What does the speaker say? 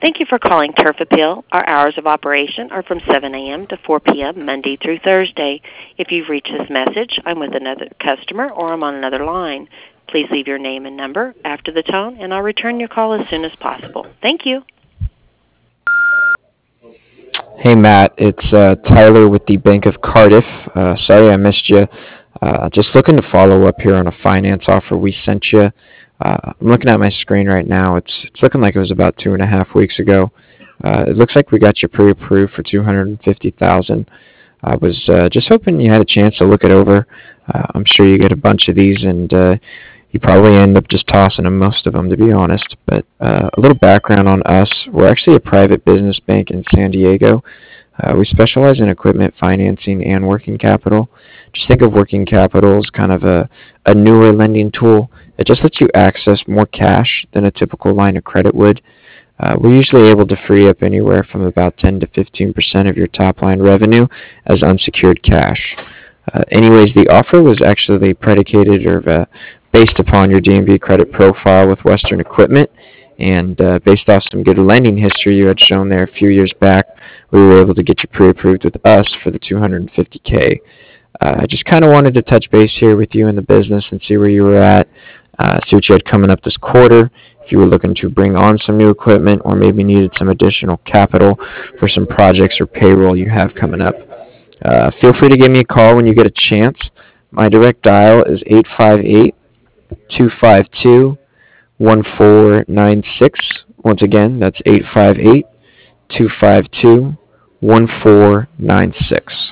Thank you for calling Turf Appeal. Our hours of operation are from 7 a.m. to 4 p.m. Monday through Thursday. If you've reached this message, I'm with another customer or I'm on another line. Please leave your name and number after the tone, and I'll return your call as soon as possible. Thank you. Hey Matt, it's Tyler with the Bank of Cardiff. Sorry I missed you. Just looking to follow up here on a finance offer we sent you. I'm looking at my screen right now. It's looking like it was about 2.5 weeks ago. It looks like we got you pre-approved for 250,000. I was just hoping you had a chance to look it over. I'm sure you get a bunch of these, and you probably end up just tossing them, most of them, to be honest. But a little background on us: we're actually a private business bank in San Diego. We specialize in equipment financing and working capital. Just think of working capital as kind of a newer lending tool. It just lets you access more cash than a typical line of credit would. We're usually able to free up anywhere from about 10 to 15% of your top line revenue as unsecured cash. Anyways, the offer was actually predicated or based upon your DMV credit profile with Western Equipment, and based off some good lending history you had shown there a few years back, we were able to get you pre-approved with us for the 250K. I just kind of wanted to touch base here with you in the business and see where you were at, see what you had coming up this quarter, if you were looking to bring on some new equipment or maybe needed some additional capital for some projects or payroll you have coming up. Feel free to give me a call when you get a chance. My direct dial is 858 252 1496. Once again, that's 858 252 1496.